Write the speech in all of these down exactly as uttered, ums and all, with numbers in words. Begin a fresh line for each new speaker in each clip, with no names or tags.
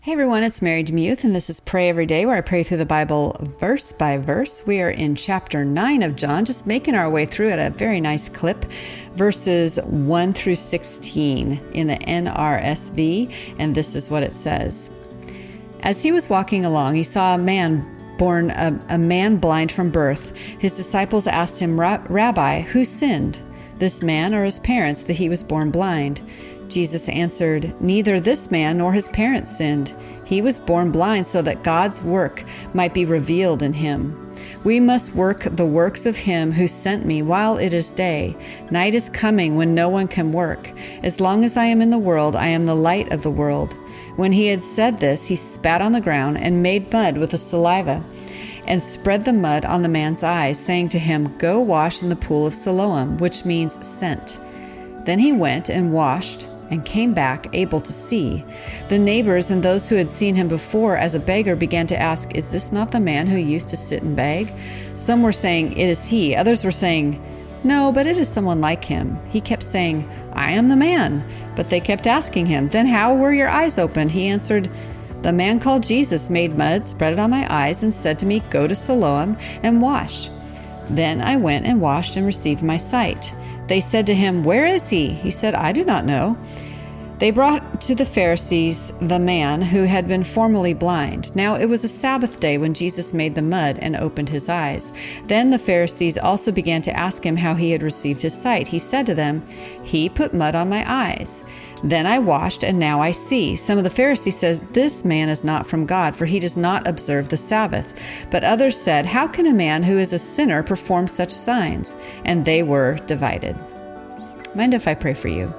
Hey everyone, it's Mary Demuth, and this is Pray Every Day, where I pray through the Bible verse by verse. We are in chapter nine of John, just making our way through at a very nice clip, verses one through sixteen in the N R S V, and this is what it says. As he was walking along, he saw a man born a, a man blind from birth. His disciples asked him, Rabbi, who sinned, this man or his parents, that he was born blind? Jesus answered, neither this man nor his parents sinned. He was born blind so that God's work might be revealed in him. We must work the works of him who sent me while it is day. Night is coming when no one can work. As long as I am in the world, I am the light of the world. When he had said this, he spat on the ground and made mud with the saliva and spread the mud on the man's eyes, saying to him, go wash in the pool of Siloam, which means sent. Then he went and washed and came back able to see. The neighbors and those who had seen him before as a beggar began to ask, is this not the man who used to sit and beg? Some were saying, it is he. Others were saying, no, but it is someone like him. He kept saying, I am the man. But they kept asking him, then how were your eyes opened? He answered, the man called Jesus made mud, spread it on my eyes, and said to me, go to Siloam and wash. Then I went and washed and received my sight. They said to him, where is he? He said, I do not know. They brought to the Pharisees the man who had been formerly blind. Now it was a Sabbath day when Jesus made the mud and opened his eyes. Then the Pharisees also began to ask him how he had received his sight. He said to them, he put mud on my eyes. Then I washed, and now I see. Some of the Pharisees said, this man is not from God, for he does not observe the Sabbath. But others said, how can a man who is a sinner perform such signs? And they were divided. Mind if I pray for you?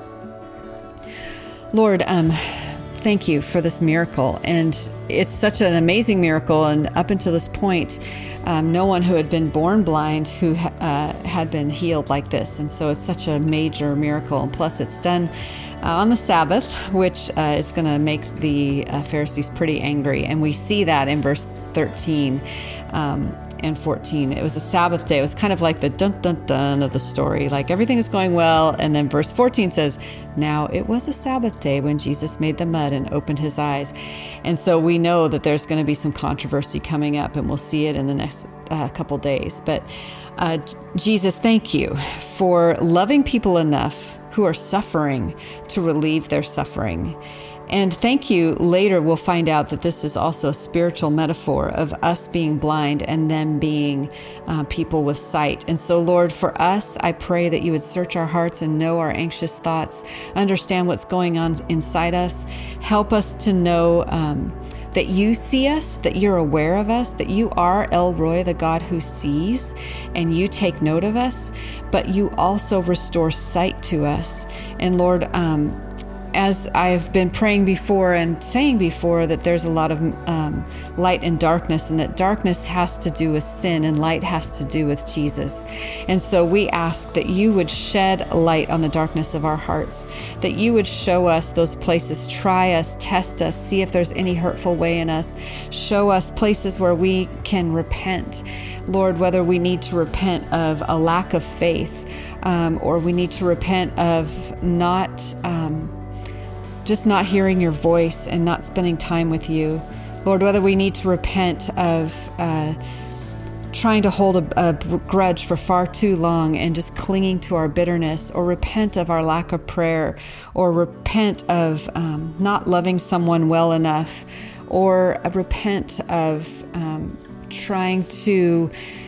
Lord, um, thank you for this miracle. And it's such an amazing miracle. And up until this point, um, no one who had been born blind who uh, had been healed like this. And so it's such a major miracle. And plus, it's done Uh, on the Sabbath, which uh, is going to make the uh, Pharisees pretty angry. And we see that in verse thirteen um, and fourteen. It was a Sabbath day. It was kind of like the dun-dun-dun of the story. Like everything was going well. And then verse fourteen says, now it was a Sabbath day when Jesus made the mud and opened his eyes. And so we know that there's going to be some controversy coming up, and we'll see it in the next uh, couple days. But uh, Jesus, thank you for loving people enough who are suffering to relieve their suffering. And thank you, later we'll find out that this is also a spiritual metaphor of us being blind and them being uh, people with sight. And so, Lord, for us, I pray that you would search our hearts and know our anxious thoughts, understand what's going on inside us, help us to know um, that you see us, that you're aware of us, that you are El Roi, the God who sees, and you take note of us, but you also restore sight to us. And Lord, um, as I've been praying before and saying before, that there's a lot of um, light and darkness, and that darkness has to do with sin and light has to do with Jesus. And so we ask that you would shed light on the darkness of our hearts, that you would show us those places, try us, test us, see if there's any hurtful way in us, show us places where we can repent. Lord, whether we need to repent of a lack of faith, um, or we need to repent of not... Um, just not hearing your voice and not spending time with you. Lord, whether we need to repent of uh, trying to hold a, a grudge for far too long and just clinging to our bitterness, or repent of our lack of prayer, or repent of um, not loving someone well enough, or repent of um, trying to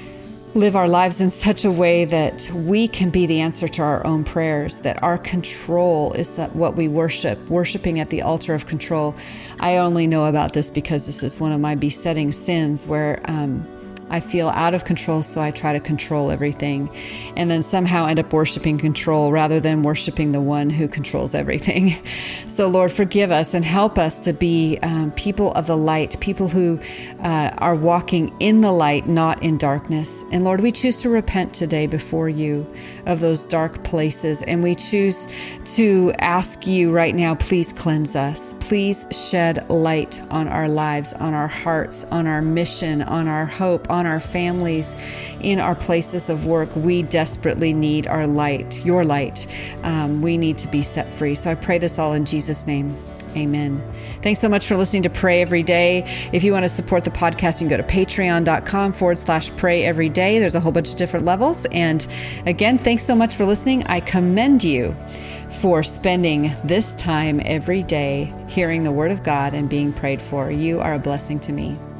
live our lives in such a way that we can be the answer to our own prayers, that our control is what we worship, worshiping at the altar of control. I only know about this because this is one of my besetting sins, where um, I feel out of control, so I try to control everything, and then somehow end up worshiping control rather than worshiping the one who controls everything. So Lord, forgive us and help us to be um, people of the light, people who uh, are walking in the light, not in darkness. And Lord, we choose to repent today before you of those dark places, and we choose to ask you right now, please cleanse us. Please shed light on our lives, on our hearts, on our mission, on our hope, on our families, in our places of work. We desperately need our light, your light. Um, we need to be set free. So I pray this all in Jesus' name. Amen. Thanks so much for listening to Pray Every Day. If you want to support the podcast, you can go to patreon.com forward slash pray every day. There's a whole bunch of different levels. And again, thanks so much for listening. I commend you for spending this time every day hearing the Word of God and being prayed for. You are a blessing to me.